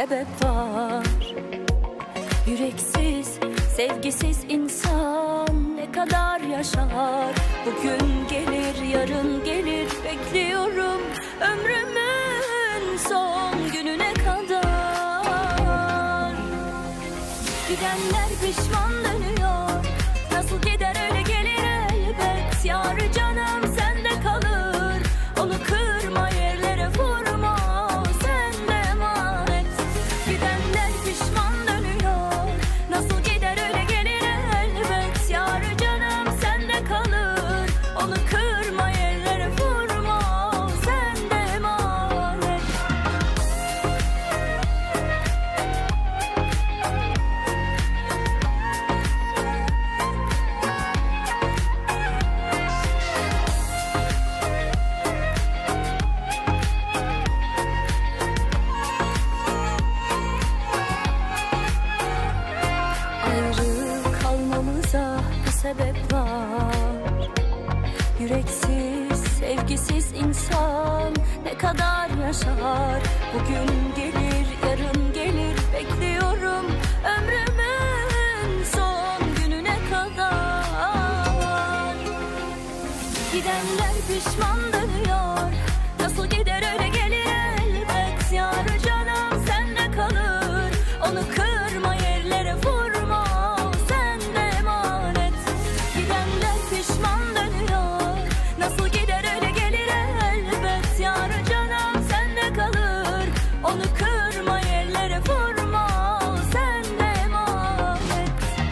sebep var. Yüreksiz, sevgisiz insan ne kadar yaşar? Bugün gelir, yarın gelir, bekliyorum ömrümün son gününe kadar. Gidenler pişman dönüyor, nasıl gider öyle gelir elbet. Yar canım sende kalır, onu kırma, yerlere vurma, sende emanet. Gidenler pişman dönüyor, nasıl gider öyle gelir elbet. Yar canım sende kalır, onu kırma, yerlere vurma, sende emanet. Ayrı kalmamıza bir sebep var. Yüreksiz, sevgisiz insan ne kadar yaşar? Bugün gelir, yarın gelir, bekliyorum ömrümün son gününe kadar. Gidenler pişman dönüyor, nasıl gider öyle gelir elbet. Yar canım sende kalır, onu kırma, yerlere vurma, sende emanet. Gidenler pişman dönüyor, nasıl gider öyle gelir elbet. Yar canım sende kalır, onu kırma, yerlere vurma, sende emanet.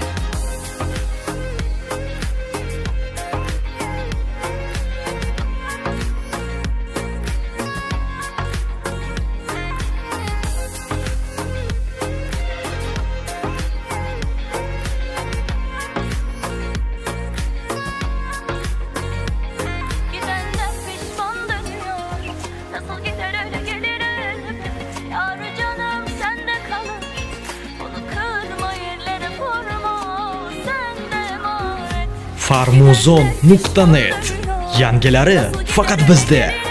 Gidenler pişman dönüyor, nasıl gider öyle gelir elbet. Yar canım sende kalır, onu kırma, yerlere vurma, sende emanet. Farmuzon.net yangilari faqat bizda.